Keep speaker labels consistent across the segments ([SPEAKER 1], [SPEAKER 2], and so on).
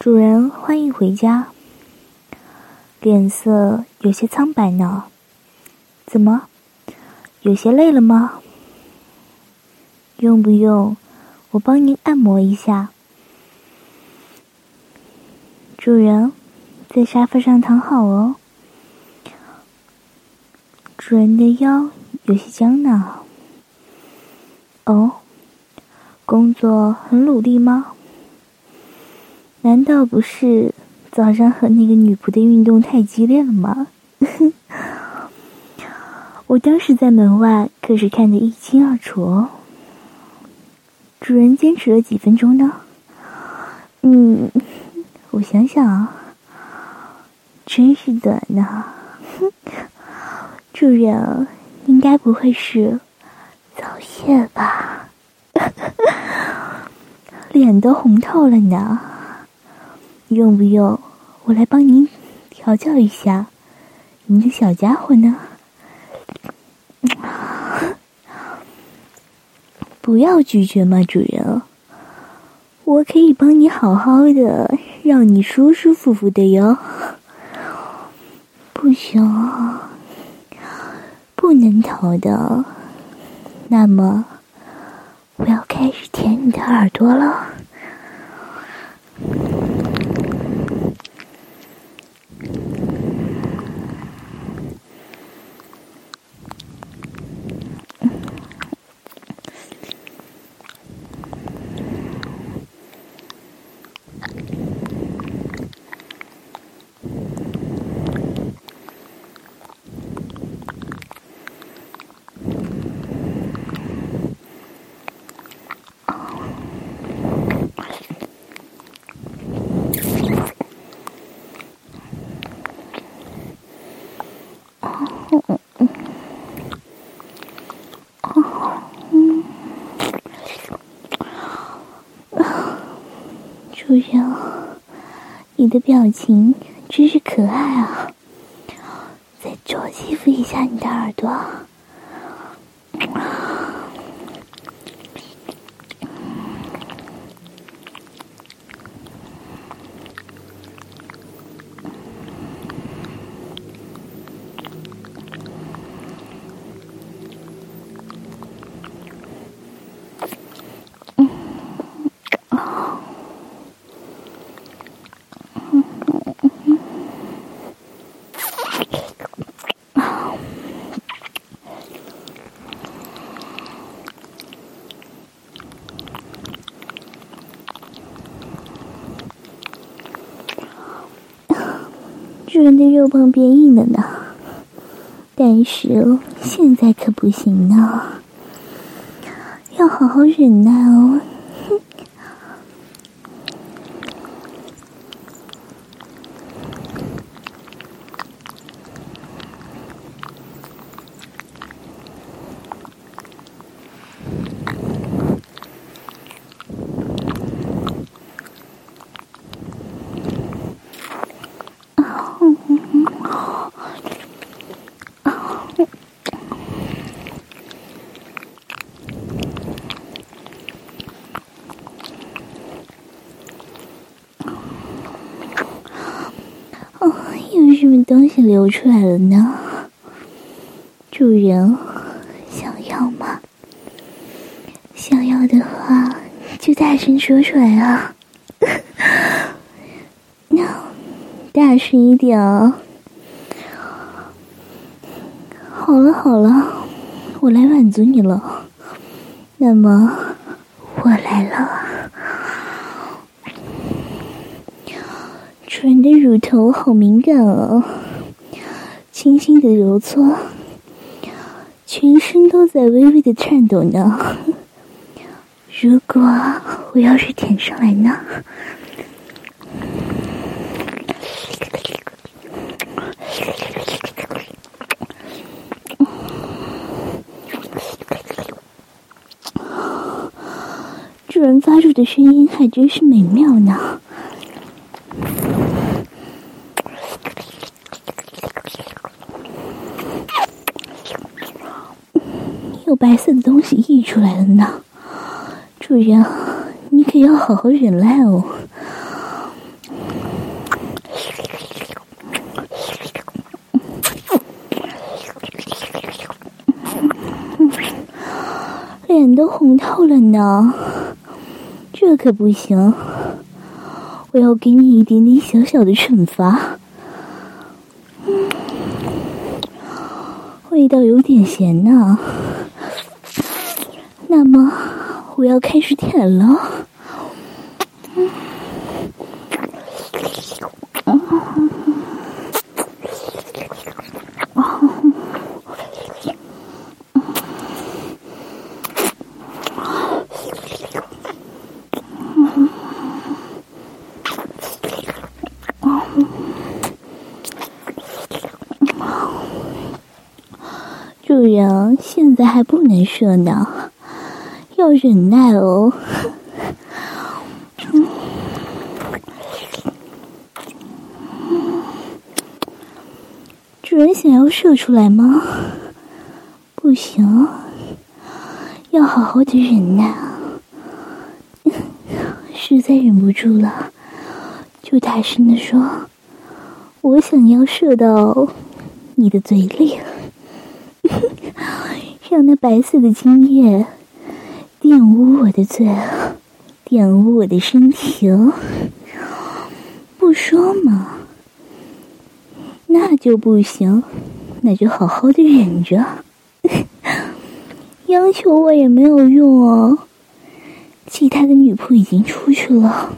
[SPEAKER 1] 主人，欢迎回家。脸色有些苍白呢，怎么？有些累了吗？用不用我帮您按摩一下？主人，在沙发上躺好哦。主人的腰有些僵呢。哦，工作很努力吗？难道不是早上和那个女仆的运动太激烈了吗？我当时在门外可是看得一清二楚哦。主人坚持了几分钟呢？我想想啊，真是短呢。主人应该不会是早泄吧？脸都红透了呢。用不用我来帮您调教一下您的小家伙呢？不要拒绝嘛，主人，我可以帮你好好的，让你舒舒服服的哟。不行，不能逃的。那么我要开始舔你的耳朵了。主人，你的表情真是可爱啊！再多欺负一下你的耳朵。主人的肉棒变硬了呢，但是现在可不行呢，要好好忍耐哦。有什么东西流出来了呢？主人，想要吗？想要的话就大声说出来啊。那大声一点哦。好了好了，我来满足你了。那么我来了。主人的乳头好敏感哦，轻轻的揉搓，全身都在微微的颤抖呢。如果我要是舔上来呢？主人发出的声音还真是美妙呢。有白色的东西溢出来了呢，主人，你可要好好忍耐哦。 都红透了呢，这可不行，我要给你一点点小小的惩罚。味道有点咸呢，那么我要开始舔了。主人，现在还不能射呢，要忍耐哦。主人想要射出来吗？不行，要好好的忍耐。实在忍不住了，就大声地说：“我想要射到你的嘴里。”让那白色的精液玷污我的嘴，玷污我的身体。不说嘛，那就不行，那就好好的忍着。央求我也没有用哦，其他的女仆已经出去了，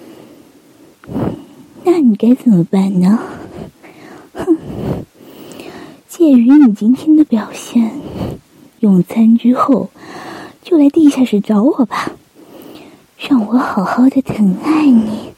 [SPEAKER 1] 那你该怎么办呢？哼，鉴于你今天的表现，用餐之后就来地下室找我吧，让我好好的疼爱你。